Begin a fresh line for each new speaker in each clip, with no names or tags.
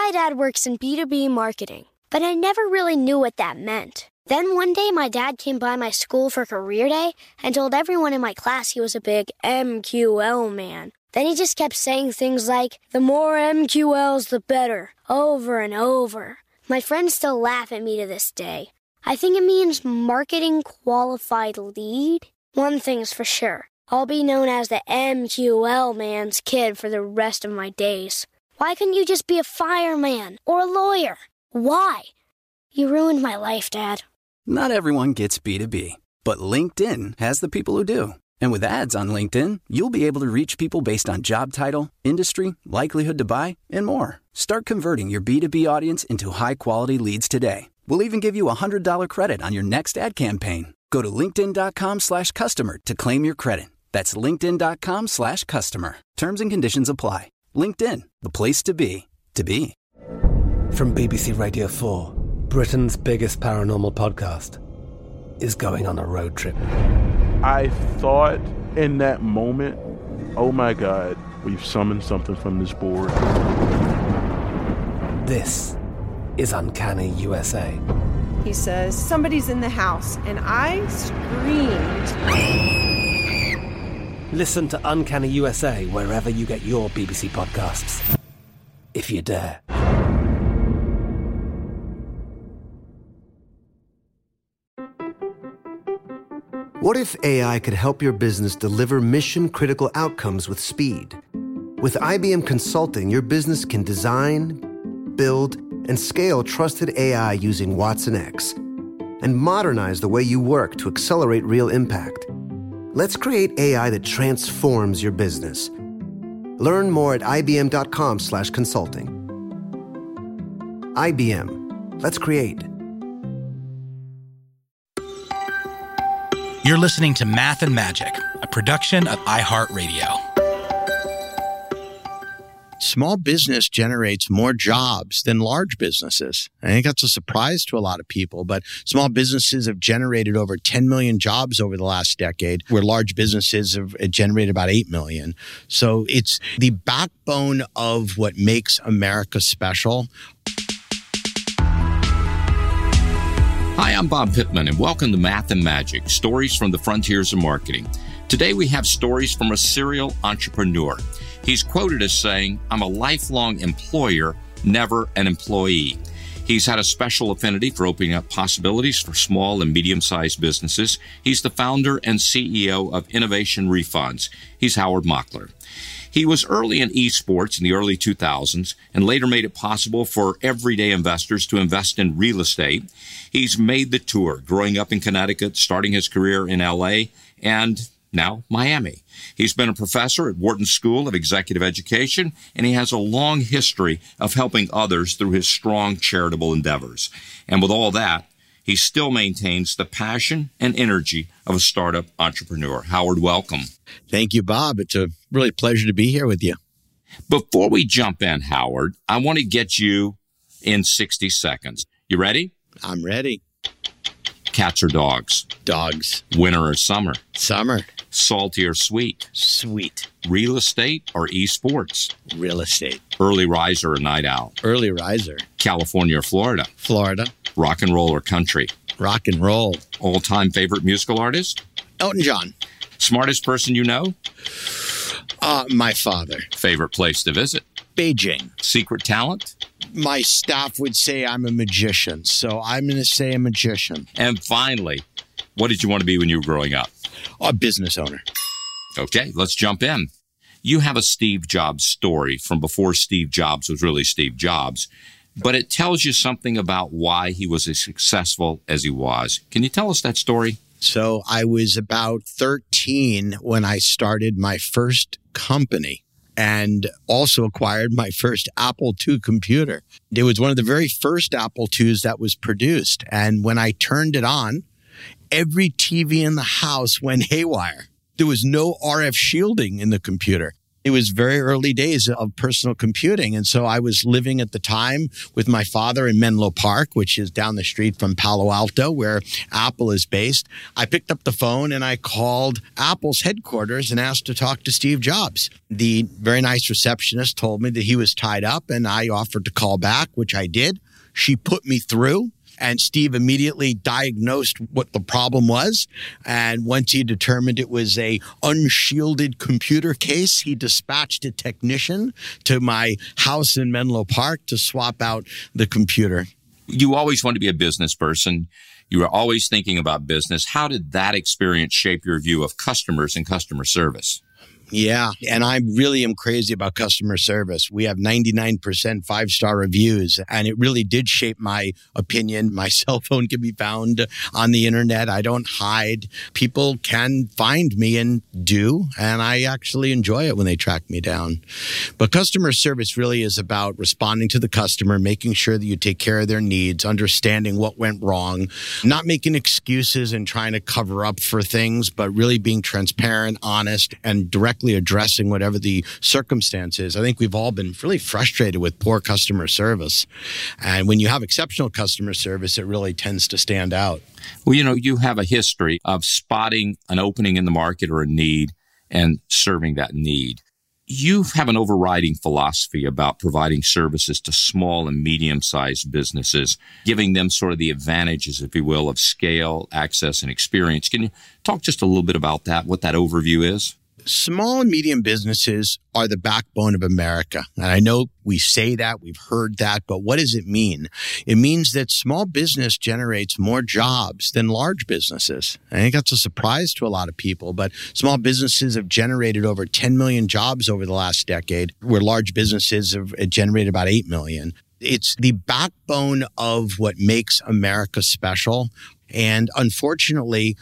My dad works in B2B marketing, but I never really knew what that meant. Then one day, my dad came by my school for career day and told everyone in my class he was a big MQL man. Then he just kept saying things like, the more MQLs, the better, over and over. My friends still laugh at me to this day. I think it means Marketing Qualified Lead. One thing's for sure, I'll be known as the MQL man's kid for the rest of my days. Why couldn't you just be a fireman or a lawyer? Why? You ruined my life, Dad.
Not everyone gets B2B, but LinkedIn has the people who do. And with ads on LinkedIn, you'll be able to reach people based on job title, industry, likelihood to buy, and more. Start converting your B2B audience into high-quality leads today. We'll even give you a $100 credit on your next ad campaign. Go to linkedin.com/customer to claim your credit. That's linkedin.com/customer. Terms and conditions apply. LinkedIn, the place to be, to be.
From BBC Radio 4, Britain's biggest paranormal podcast is going on a road trip.
I thought in that moment, oh my God, we've summoned something from this board.
This is Uncanny USA.
He says, somebody's in the house, and I screamed.
Listen to Uncanny USA wherever you get your BBC podcasts, if you dare.
What if AI could help your business deliver mission-critical outcomes with speed? With IBM Consulting, your business can design, build, and scale trusted AI using watsonx, and modernize the way you work to accelerate real impact. Let's create AI that transforms your business. Learn more at ibm.com/consulting. IBM. Let's create.
You're listening to Math and Magic, a production of iHeartRadio.
Small business generates more jobs than large businesses. I think that's a surprise to a lot of people, but small businesses have generated over 10 million jobs over the last decade, where large businesses have generated about 8 million. So it's the backbone of what makes America special.
Hi, I'm Bob Pittman, and welcome to Math and Magic, stories from the frontiers of marketing. Today we have stories from a serial entrepreneur. He's quoted as saying, "I'm a lifelong employer, never an employee." He's had a special affinity for opening up possibilities for small and medium-sized businesses. He's the founder and CEO of Innovation Refunds. He's Howard Mockler. He was early in esports in the early 2000s and later made it possible for everyday investors to invest in real estate. He's made the tour, growing up in Connecticut, starting his career in LA, and now Miami. He's been a professor at Wharton School of Executive Education, and he has a long history of helping others through his strong charitable endeavors. And with all that, he still maintains the passion and energy of a startup entrepreneur. Howard, welcome.
Thank you, Bob. It's a really pleasure to be here with you.
Before we jump in, Howard, I want to get you in 60 seconds. You ready?
I'm ready.
Cats or dogs?
Dogs.
Winter or summer?
Summer.
Salty or sweet?
Sweet.
Real estate or esports?
Real estate.
Early riser or night owl?
Early riser.
California or Florida?
Florida.
Rock and roll or country?
Rock and roll.
All-time favorite musical artist?
Elton John.
Smartest person you know?
My father.
Favorite place to visit?
Beijing.
Secret talent?
My staff would say I'm a magician, so I'm going to say a magician.
And finally, what did you want to be when you were growing up?
A business owner.
Okay, let's jump in. You have a Steve Jobs story from before Steve Jobs was really Steve Jobs, but it tells you something about why he was as successful as he was. Can you tell us that story?
So I was about 13 when I started my first company, and also acquired my first Apple II computer. It was one of the very first Apple IIs that was produced. And when I turned it on, every TV in the house went haywire. There was no RF shielding in the computer. It was very early days of personal computing. And so I was living at the time with my father in Menlo Park, which is down the street from Palo Alto, where Apple is based. I picked up the phone and I called Apple's headquarters and asked to talk to Steve Jobs. The very nice receptionist told me that he was tied up, and I offered to call back, which I did. She put me through. And Steve immediately diagnosed what the problem was. And once he determined it was a unshielded computer case, he dispatched a technician to my house in Menlo Park to swap out the computer.
You always want to be a business person. You were always thinking about business. How did that experience shape your view of customers and customer service?
Yeah. And I really am crazy about customer service. We have 99% 5-star reviews, and it really did shape my opinion. My cell phone can be found on the internet. I don't hide. People can find me and do, and I actually enjoy it when they track me down. But customer service really is about responding to the customer, making sure that you take care of their needs, understanding what went wrong, not making excuses and trying to cover up for things, but really being transparent, honest, and directly addressing whatever the circumstance is. I think we've all been really frustrated with poor customer service. And when you have exceptional customer service, it really tends to stand out.
Well, you have a history of spotting an opening in the market or a need and serving that need. You have an overriding philosophy about providing services to small and medium-sized businesses, giving them sort of the advantages, if you will, of scale, access, and experience. Can you talk just a little bit about that, what that overview is?
Small and medium businesses are the backbone of America. And I know we say that, we've heard that, but what does it mean? It means that small business generates more jobs than large businesses. I think that's a surprise to a lot of people, but small businesses have generated over 10 million jobs over the last decade, where large businesses have generated about 8 million. It's the backbone of what makes America special. And unfortunately,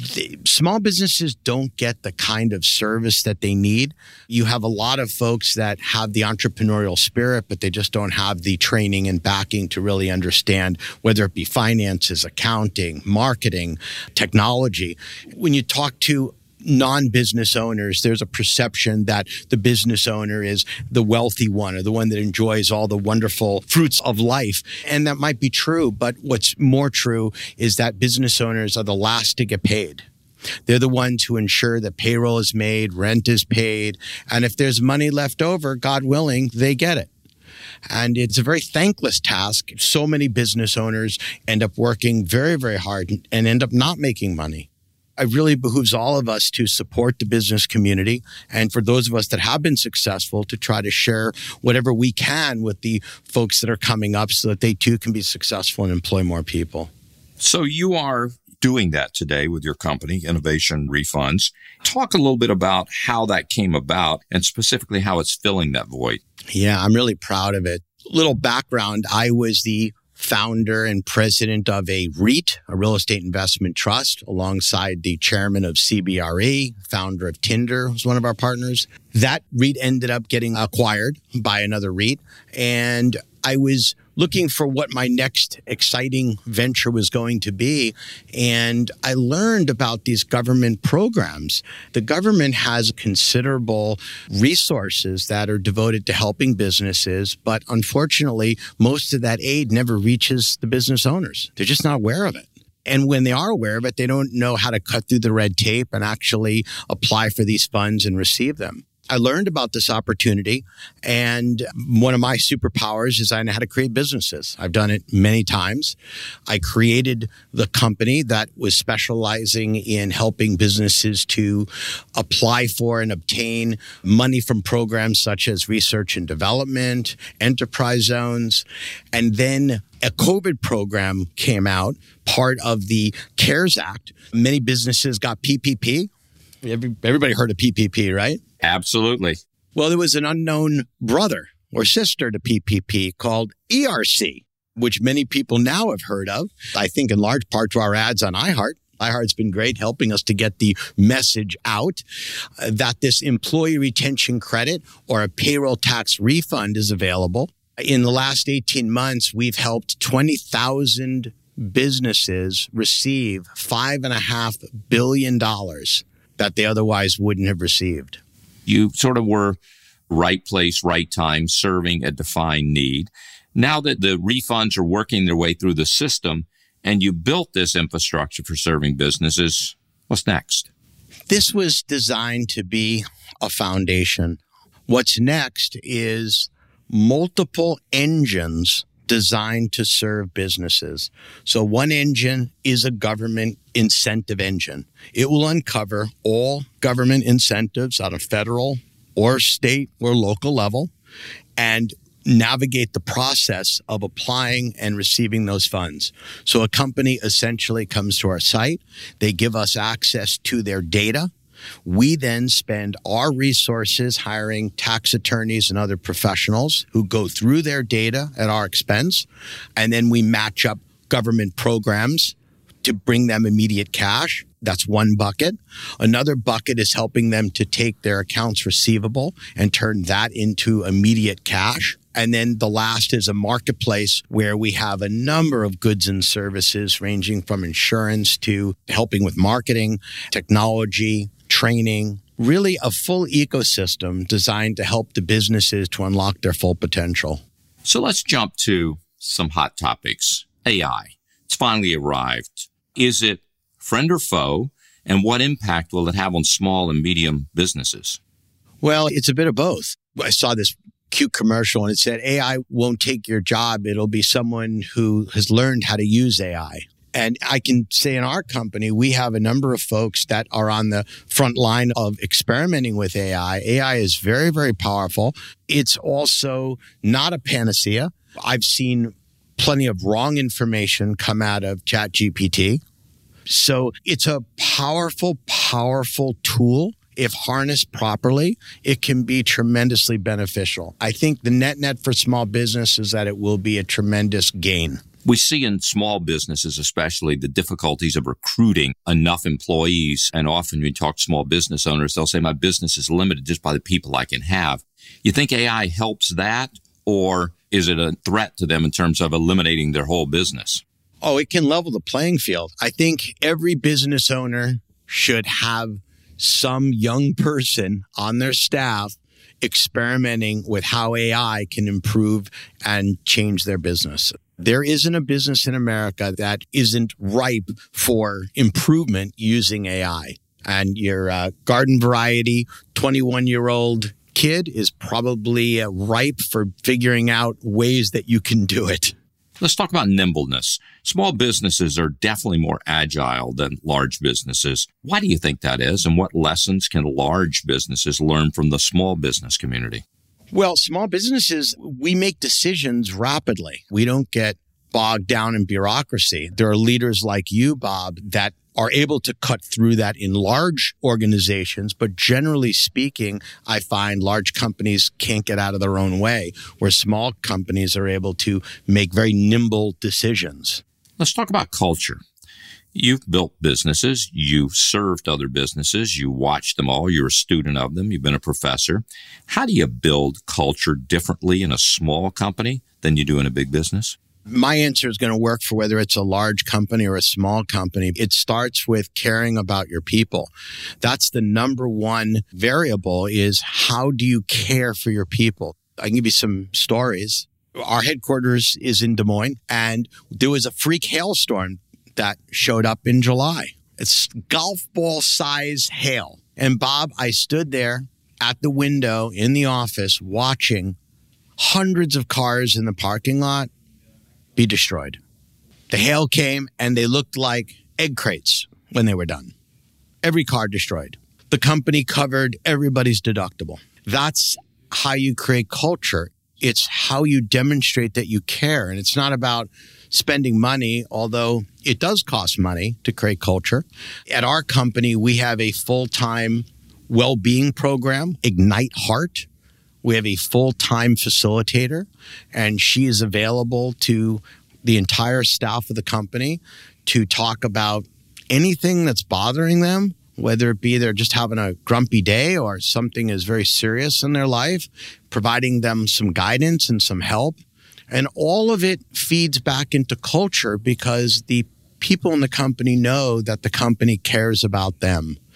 small businesses don't get the kind of service that they need. You have a lot of folks that have the entrepreneurial spirit, but they just don't have the training and backing to really understand, whether it be finances, accounting, marketing, technology. When you talk to non-business owners, there's a perception that the business owner is the wealthy one or the one that enjoys all the wonderful fruits of life. And that might be true, but what's more true is that business owners are the last to get paid. They're the ones who ensure that payroll is made, rent is paid, and if there's money left over, God willing, they get it. And it's a very thankless task. So many business owners end up working very, very hard and end up not making money. It really behooves all of us to support the business community, and for those of us that have been successful, to try to share whatever we can with the folks that are coming up so that they too can be successful and employ more people.
So you are doing that today with your company, Innovation Refunds. Talk a little bit about how that came about and specifically how it's filling that void.
Yeah, I'm really proud of it. Little background, I was the founder and president of a REIT, a real estate investment trust, alongside the chairman of CBRE, founder of Tinder, was one of our partners. That REIT ended up getting acquired by another REIT, and I was looking for what my next exciting venture was going to be. And I learned about these government programs. The government has considerable resources that are devoted to helping businesses, but unfortunately, most of that aid never reaches the business owners. They're just not aware of it. And when they are aware of it, they don't know how to cut through the red tape and actually apply for these funds and receive them. I learned about this opportunity, and one of my superpowers is I know how to create businesses. I've done it many times. I created the company that was specializing in helping businesses to apply for and obtain money from programs such as research and development, enterprise zones, and then a COVID program came out, part of the CARES Act. Many businesses got PPP. Everybody heard of PPP, right?
Absolutely.
Well, there was an unknown brother or sister to PPP called ERC, which many people now have heard of. I think in large part to our ads on iHeart. iHeart's been great helping us to get the message out that this employee retention credit or a payroll tax refund is available. In the last 18 months, we've helped 20,000 businesses receive $5.5 billion that they otherwise wouldn't have received.
You sort of were right place, right time, serving a defined need. Now that the refunds are working their way through the system and you built this infrastructure for serving businesses, what's next?
This was designed to be a foundation. What's next is multiple engines designed to serve businesses. So one engine is a government incentive engine. It will uncover all government incentives on a federal or state or local level and navigate the process of applying and receiving those funds. So a company essentially comes to our site. They give us access to their data. We then spend our resources hiring tax attorneys and other professionals who go through their data at our expense. And then we match up government programs to bring them immediate cash. That's one bucket. Another bucket is helping them to take their accounts receivable and turn that into immediate cash. And then the last is a marketplace where we have a number of goods and services ranging from insurance to helping with marketing, technology, training, really a full ecosystem designed to help the businesses to unlock their full potential.
So let's jump to some hot topics. AI. It's finally arrived. Is it friend or foe? And what impact will it have on small and medium businesses?
Well, it's a bit of both. I saw this cute commercial and it said, AI won't take your job. It'll be someone who has learned how to use AI. And I can say in our company, we have a number of folks that are on the front line of experimenting with AI. AI is very, very powerful. It's also not a panacea. I've seen plenty of wrong information come out of ChatGPT. So it's a powerful, powerful tool. If harnessed properly, it can be tremendously beneficial. I think the net for small business is that it will be a tremendous gain.
We see in small businesses, especially, the difficulties of recruiting enough employees. And often when you talk to small business owners, they'll say, my business is limited just by the people I can have. You think AI helps that, or is it a threat to them in terms of eliminating their whole business?
Oh, it can level the playing field. I think every business owner should have some young person on their staff experimenting with how AI can improve and change their business. There isn't a business in America that isn't ripe for improvement using AI. And your garden variety 21-year-old kid is probably ripe for figuring out ways that you can do it.
Let's talk about nimbleness. Small businesses are definitely more agile than large businesses. Why do you think that is? And what lessons can large businesses learn from the small business community?
Well, small businesses, we make decisions rapidly. We don't get bogged down in bureaucracy. There are leaders like you, Bob, that are able to cut through that in large organizations. But generally speaking, I find large companies can't get out of their own way, where small companies are able to make very nimble decisions.
Let's talk about culture. You've built businesses. You've served other businesses. You watched them all. You're a student of them. You've been a professor. How do you build culture differently in a small company than you do in a big business?
My answer is going to work for whether it's a large company or a small company. It starts with caring about your people. That's the number one variable, is how do you care for your people? I can give you some stories. Our headquarters is in Des Moines, and there was a freak hailstorm that showed up in July. It's golf ball size hail. And Bob, I stood there at the window in the office watching hundreds of cars in the parking lot be destroyed. The hail came and they looked like egg crates when they were done. Every car destroyed. The company covered everybody's deductible. That's how you create culture. It's how you demonstrate that you care. And it's not about spending money, although it does cost money to create culture. At our company, we have a full-time well-being program, Ignite Heart. We have a full-time facilitator, and she is available to the entire staff of the company to talk about anything that's bothering them, whether it be they're just having a grumpy day or something is very serious in their life, providing them some guidance and some help. And all of it feeds back into culture because the people in the company know that the company cares about them.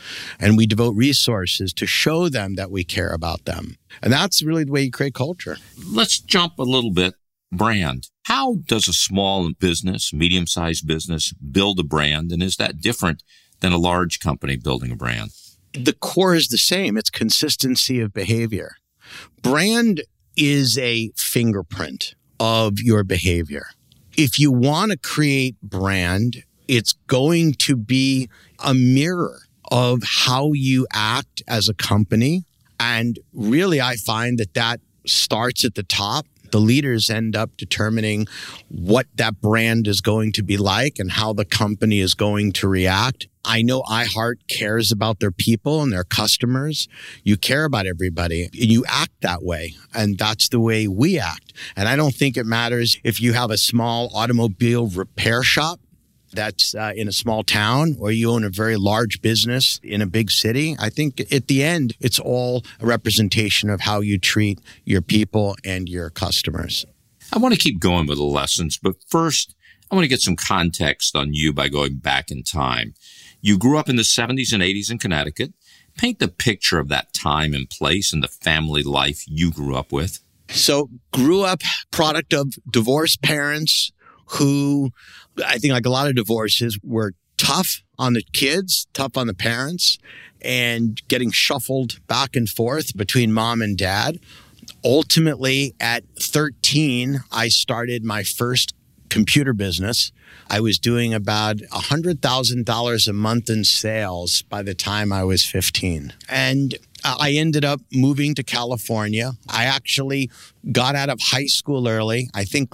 And we devote resources to show them that we care about them. And that's really the way you create culture.
Let's jump a little bit. Brand. How does a small business, medium-sized business, build a brand? And is that different than a large company building a brand?
The core is the same. It's consistency of behavior. Brand is a fingerprint of your behavior. If you want to create brand, it's going to be a mirror of how you act as a company. And really, I find that starts at the top. The leaders end up determining what that brand is going to be like and how the company is going to react. I know iHeart cares about their people and their customers. You care about everybody. You act that way, and that's the way we act. And I don't think it matters if you have a small automobile repair shop that's in a small town, or you own a very large business in a big city. I think at the end, it's all a representation of how you treat your people and your customers.
I want to keep going with the lessons, but first, I want to get some context on you by going back in time. You grew up in the 70s and 80s in Connecticut. Paint the picture of that time and place and the family life you grew up with.
So, grew up product of divorced parents who, I think like a lot of divorces, were tough on the kids, tough on the parents, and getting shuffled back and forth between mom and dad. Ultimately, at 13, I started my first computer business. I was doing about $100,000 a month in sales by the time I was 15. And I ended up moving to California. I actually got out of high school early. I think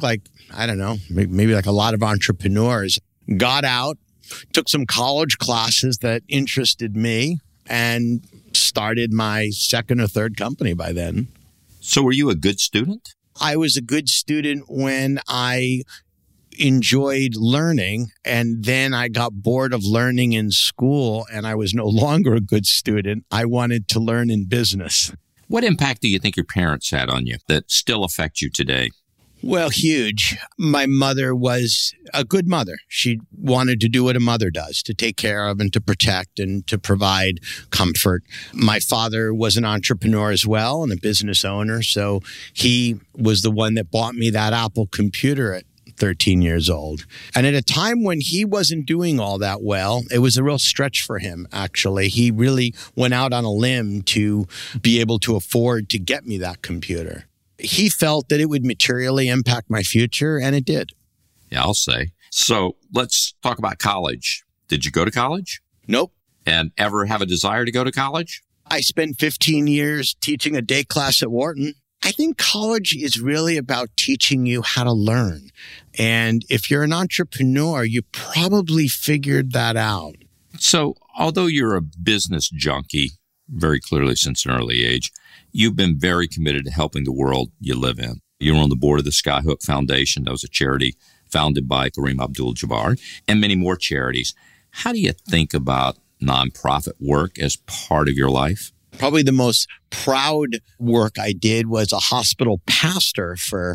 maybe like a lot of entrepreneurs, got out, took some college classes that interested me, and started my second or third company by then.
So were you a good student?
I was a good student when I enjoyed learning, and then I got bored of learning in school, and I was no longer a good student. I wanted to learn in business.
What impact do you think your parents had on you that still affect you today?
Well, huge. My mother was a good mother. She wanted to do what a mother does, to take care of and to protect and to provide comfort. My father was an entrepreneur as well and a business owner. So he was the one that bought me that Apple computer at 13 years old. And at a time when he wasn't doing all that well, it was a real stretch for him, actually. He really went out on a limb to be able to afford to get me that computer. He felt that it would materially impact my future, and it did.
Yeah, I'll say. So let's talk about college. Did you go to college?
Nope.
And ever have a desire to go to college?
I spent 15 years teaching a day class at Wharton. I think college is really about teaching you how to learn. And if you're an entrepreneur, you probably figured that out.
So although you're a business junkie, very clearly since an early age, you've been very committed to helping the world you live in. You're on the board of the Skyhook Foundation. That was a charity founded by Kareem Abdul-Jabbar, and many more charities. How do you think about nonprofit work as part of your life?
Probably the most proud work I did was a hospital pastor for,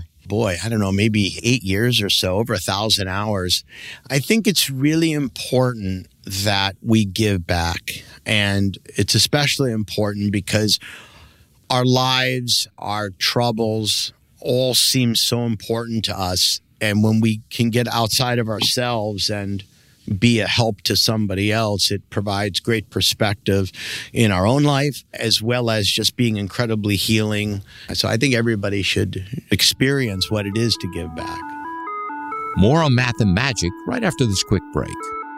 maybe 8 years or so, over 1,000 hours. I think it's really important that we give back. And it's especially important because our lives, our troubles, all seem so important to us. And when we can get outside of ourselves and be a help to somebody else, it provides great perspective in our own life, as well as just being incredibly healing. So I think everybody should experience what it is to give back.
More on Math and Magic right after this quick break.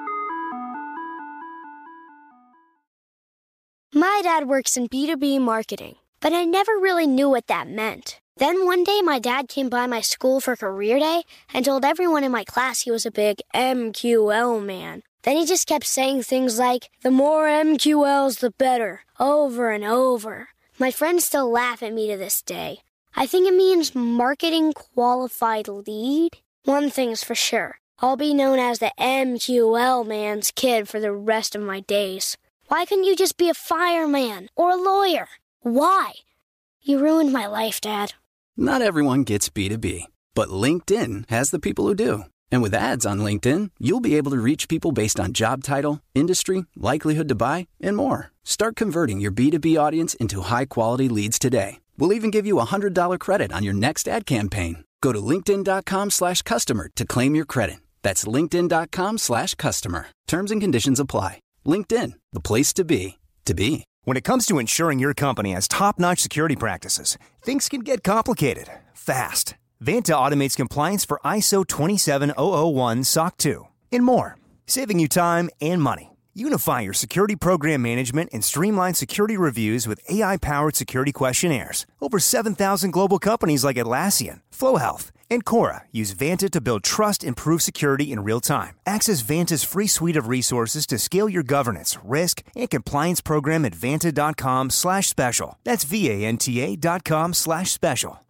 My dad works in B2B marketing, but I never really knew what that meant. Then one day my dad came by my school for career day and told everyone in my class he was a big MQL man. Then he just kept saying things like, the more MQLs, the better, over and over. My friends still laugh at me to this day. I think it means marketing qualified lead. One thing's for sure, I'll be known as the MQL man's kid for the rest of my days. Why couldn't you just be a fireman or a lawyer? Why? You ruined my life, Dad.
Not everyone gets B2B, but LinkedIn has the people who do. And with ads on LinkedIn, you'll be able to reach people based on job title, industry, likelihood to buy, and more. Start converting your B2B audience into high-quality leads today. We'll even give you a $100 credit on your next ad campaign. Go to linkedin.com/customer to claim your credit. That's linkedin.com/customer. Terms and conditions apply. LinkedIn, the place to be, to be.
When it comes to ensuring your company has top-notch security practices, things can get complicated fast. Vanta automates compliance for ISO 27001 SOC 2 and more, saving you time and money. Unify your security program management and streamline security reviews with AI-powered security questionnaires. Over 7,000 global companies like Atlassian, FlowHealth, and Cora use Vanta to build trust and prove security in real time. Access Vanta's free suite of resources to scale your governance, risk, and compliance program at vanta.com/special. That's VANTA.com/special.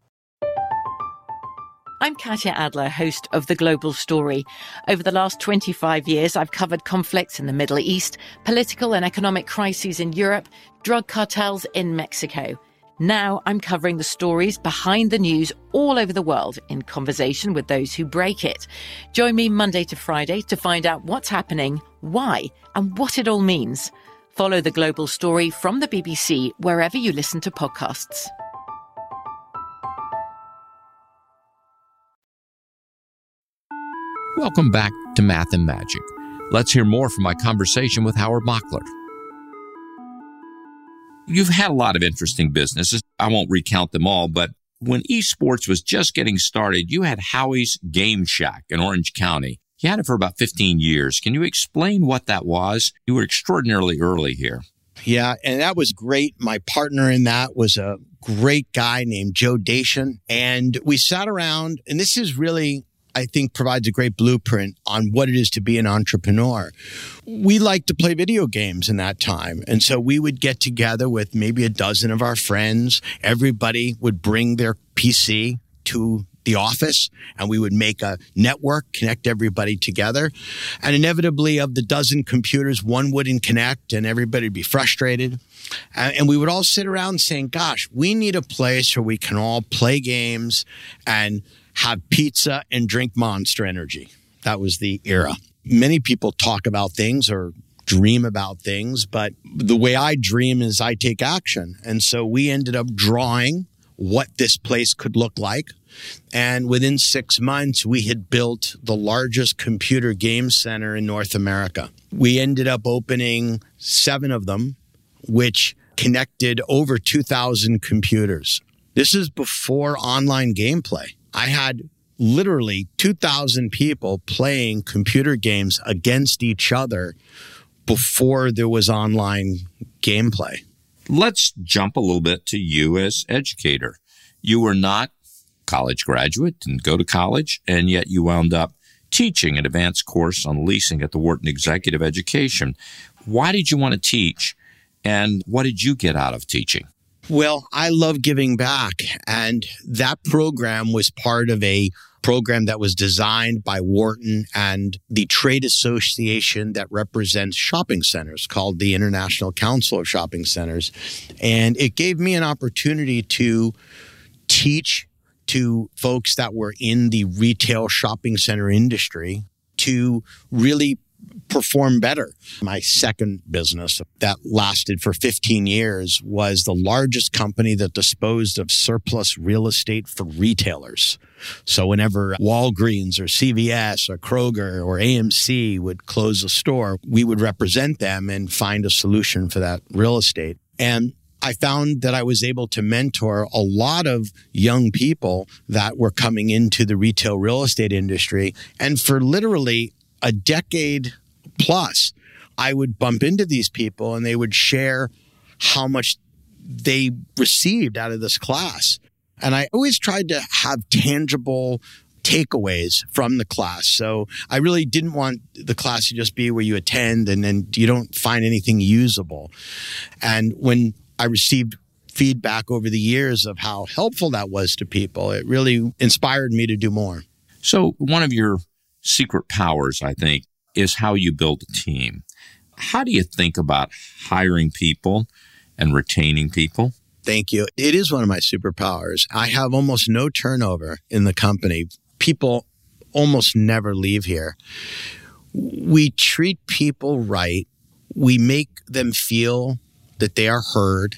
I'm Katya Adler, host of The Global Story. Over the last 25 years, I've covered conflicts in the Middle East, political and economic crises in Europe, drug cartels in Mexico. Now I'm covering the stories behind the news all over the world in conversation with those who break it. Join me Monday to Friday to find out what's happening, why, and what it all means. Follow The Global Story from the BBC wherever you listen to podcasts.
Welcome back to Math and Magic. Let's hear more from my conversation with Howard Mockler. You've had a lot of interesting businesses. I won't recount them all, but when esports was just getting started, you had Howie's Game Shack in Orange County. You had it for about 15 years. Can you explain what that was? You were extraordinarily early here.
Yeah, and that was great. My partner in that was a great guy named Joe Dacian. And we sat around, and this is really, I think, provides a great blueprint on what it is to be an entrepreneur. We liked to play video games in that time. And so we would get together with maybe a dozen of our friends. Everybody would bring their PC to the office, and we would make a network, connect everybody together. And inevitably, of the dozen computers, one wouldn't connect, and everybody would be frustrated. And we would all sit around saying, gosh, we need a place where we can all play games and have pizza and drink Monster Energy. That was the era. Many people talk about things or dream about things, but the way I dream is I take action. And so we ended up drawing what this place could look like. And within 6 months, we had built the largest computer game center in North America. We ended up opening 7 of them, which connected over 2,000 computers. This is before online gameplay. I had literally 2,000 people playing computer games against each other before there was online gameplay.
Let's jump a little bit to you as educator. You were not college graduate, didn't go to college, and yet you wound up teaching an advanced course on leasing at the Wharton Executive Education. Why did you want to teach, and what did you get out of teaching?
Well, I love giving back, and that program was part of a program that was designed by Wharton and the trade association that represents shopping centers called the International Council of Shopping Centers. And it gave me an opportunity to teach to folks that were in the retail shopping center industry to really perform better. My second business that lasted for 15 years was the largest company that disposed of surplus real estate for retailers. So whenever Walgreens or CVS or Kroger or AMC would close a store, we would represent them and find a solution for that real estate. And I found that I was able to mentor a lot of young people that were coming into the retail real estate industry. And for literally a decade plus, I would bump into these people and they would share how much they received out of this class. And I always tried to have tangible takeaways from the class. So I really didn't want the class to just be where you attend and then you don't find anything usable. And when I received feedback over the years of how helpful that was to people, it really inspired me to do more.
So one of your secret powers, I think, is how you build a team. How do you think about hiring people and retaining people?
Thank you. It is one of my superpowers. I have almost no turnover in the company. People almost never leave here. We treat people right. We make them feel that they are heard.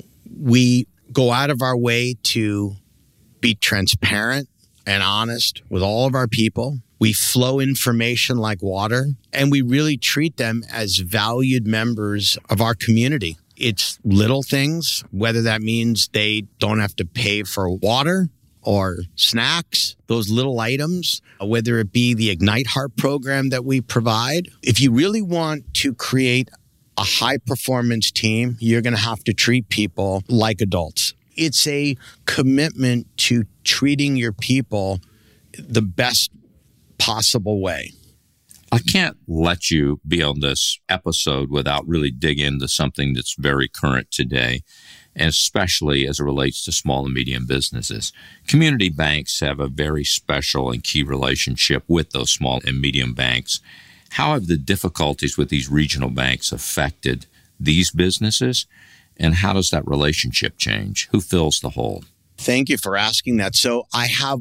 We go out of our way to be transparent and honest with all of our people. We flow information like water, and we really treat them as valued members of our community. It's little things, whether that means they don't have to pay for water or snacks, those little items, whether it be the Ignite Heart program that we provide. If you really want to create a high-performance team, you're going to have to treat people like adults. It's a commitment to treating your people the best possible way.
I can't let you be on this episode without really digging into something that's very current today, and especially as it relates to small and medium businesses. Community banks have a very special and key relationship with those small and medium banks. How have the difficulties with these regional banks affected these businesses, and how does that relationship change? Who fills the hole?
Thank you for asking that. So I have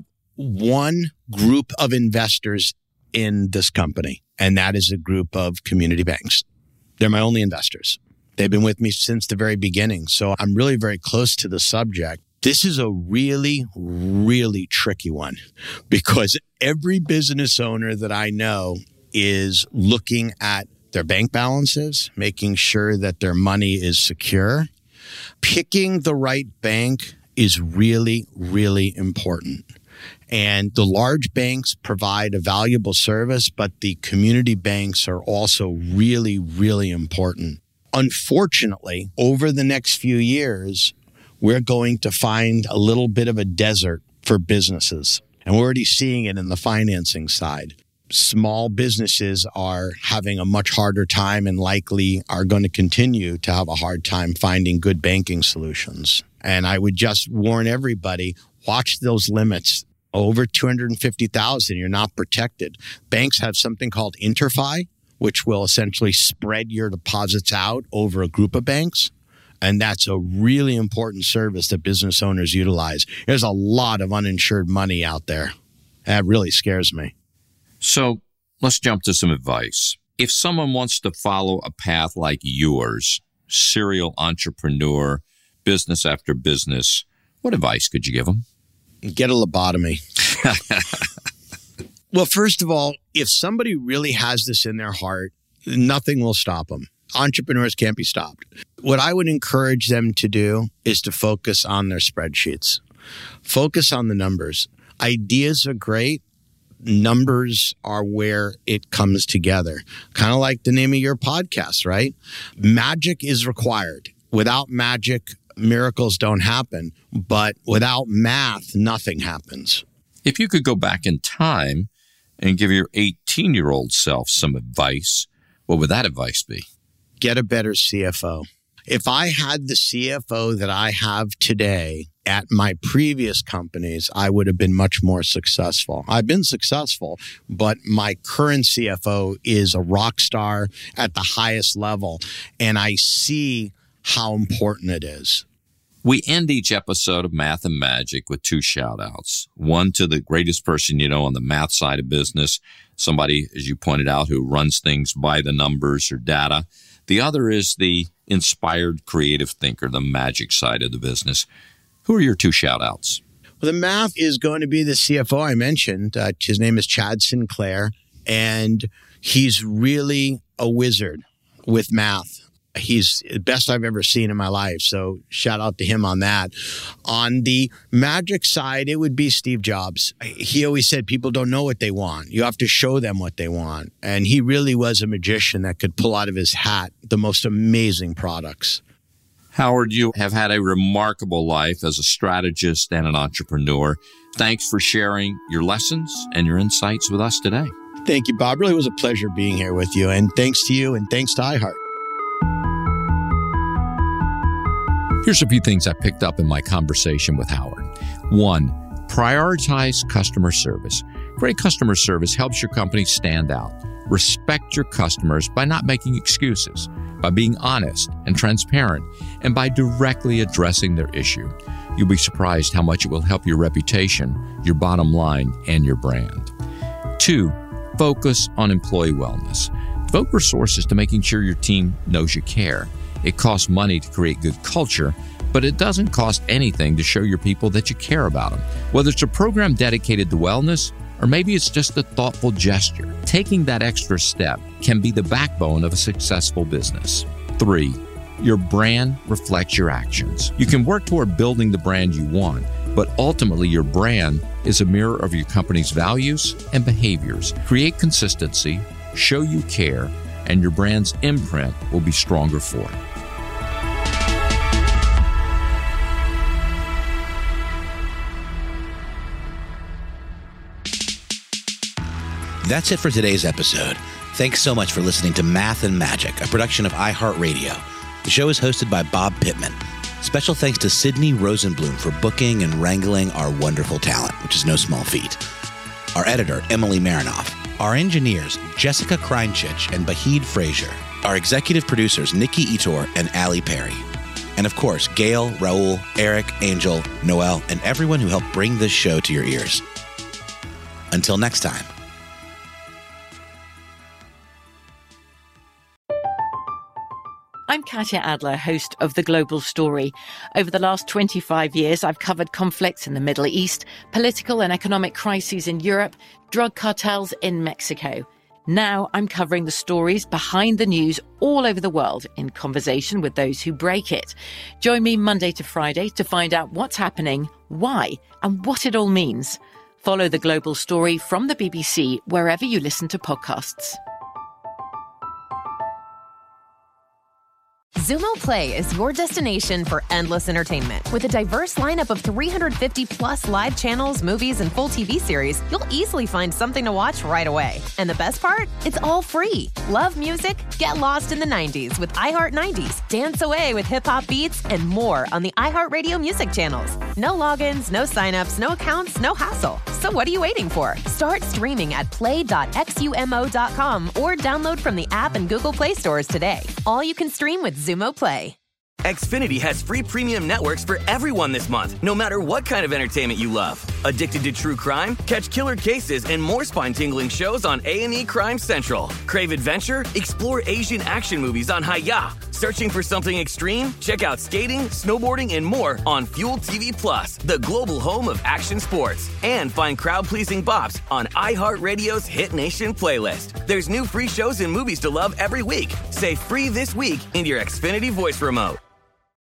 one group of investors in this company, and that is a group of community banks. They're my only investors. They've been with me since the very beginning, so I'm really very close to the subject. This is a really, really tricky one because every business owner that I know is looking at their bank balances, making sure that their money is secure. Picking the right bank is really, really important. And the large banks provide a valuable service, but the community banks are also really, really important. Unfortunately, over the next few years, we're going to find a little bit of a desert for businesses. And we're already seeing it in the financing side. Small businesses are having a much harder time and likely are going to continue to have a hard time finding good banking solutions. And I would just warn everybody, watch those limits. Over $250,000, you're not protected. Banks have something called InterFi, which will essentially spread your deposits out over a group of banks. And that's a really important service that business owners utilize. There's a lot of uninsured money out there. That really scares me.
So let's jump to some advice. If someone wants to follow a path like yours, serial entrepreneur, business after business, what advice could you give them?
Get a lobotomy. Well, first of all, if somebody really has this in their heart, nothing will stop them. Entrepreneurs can't be stopped. What I would encourage them to do is to focus on their spreadsheets. Focus on the numbers. Ideas are great. Numbers are where it comes together. Kind of like the name of your podcast, right? Magic is required. Without magic, miracles don't happen, but without math, nothing happens.
If you could go back in time and give your 18-year-old self some advice, what would that advice be?
Get a better CFO. If I had the CFO that I have today at my previous companies, I would have been much more successful. I've been successful, but my current CFO is a rock star at the highest level, and I see how important it is.
We end each episode of Math and Magic with two shout-outs. One to the greatest person you know on the math side of business, somebody, as you pointed out, who runs things by the numbers or data. The other is the inspired creative thinker, the magic side of the business. Who are your two shout-outs?
Well, the math is going to be the CFO I mentioned. His name is Chad Sinclair, and he's really a wizard with math. He's the best I've ever seen in my life. So shout out to him on that. On the magic side, it would be Steve Jobs. He always said people don't know what they want. You have to show them what they want. And he really was a magician that could pull out of his hat the most amazing products.
Howard, you have had a remarkable life as a strategist and an entrepreneur. Thanks for sharing your lessons and your insights with us today.
Thank you, Bob. Really was a pleasure being here with you. And thanks to you and thanks to iHeart.
Here's a few things I picked up in my conversation with Howard. 1, prioritize customer service. Great customer service helps your company stand out. Respect your customers by not making excuses, by being honest and transparent, and by directly addressing their issue. You'll be surprised how much it will help your reputation, your bottom line, and your brand. 2, focus on employee wellness. Devote resources to making sure your team knows you care. It costs money to create good culture, but it doesn't cost anything to show your people that you care about them. Whether it's a program dedicated to wellness, or maybe it's just a thoughtful gesture, taking that extra step can be the backbone of a successful business. 3, your brand reflects your actions. You can work toward building the brand you want, but ultimately your brand is a mirror of your company's values and behaviors. Create consistency, show you care, and your brand's imprint will be stronger for it.
That's it for today's episode. Thanks so much for listening to Math and Magic, a production of iHeartRadio. The show is hosted by Bob Pittman. Special thanks to Sydney Rosenblum for booking and wrangling our wonderful talent, which is no small feat. Our editor, Emily Marinoff. Our engineers, Jessica Kreinchich and Bahid Frazier. Our executive producers, Nikki Etor and Allie Perry. And of course, Gail, Raul, Eric, Angel, Noel, and everyone who helped bring this show to your ears. Until next time.
I'm Katya Adler, host of The Global Story. Over the last 25 years, I've covered conflicts in the Middle East, political and economic crises in Europe, drug cartels in Mexico. Now I'm covering the stories behind the news all over the world in conversation with those who break it. Join me Monday to Friday to find out what's happening, why, and what it all means. Follow The Global Story from the BBC wherever you listen to podcasts.
Xumo Play is your destination for endless entertainment. With a diverse lineup of 350-plus live channels, movies, and full TV series, you'll easily find something to watch right away. And the best part? It's all free. Love music? Get lost in the 90s with iHeart 90s, dance away with hip-hop beats, and more on the iHeartRadio music channels. No logins, no signups, no accounts, no hassle. So what are you waiting for? Start streaming at play.xumo.com or download from the app and Google Play stores today. All you can stream with Xumo Play.
Xfinity has free premium networks for everyone this month, no matter what kind of entertainment you love. Addicted to true crime? Catch killer cases and more spine-tingling shows on A&E Crime Central. Crave adventure? Explore Asian action movies on Hi-YAH. Searching for something extreme? Check out skating, snowboarding, and more on Fuel TV Plus, the global home of action sports. And find crowd-pleasing bops on iHeartRadio's Hit Nation playlist. There's new free shows and movies to love every week. Say free this week in your Xfinity voice remote.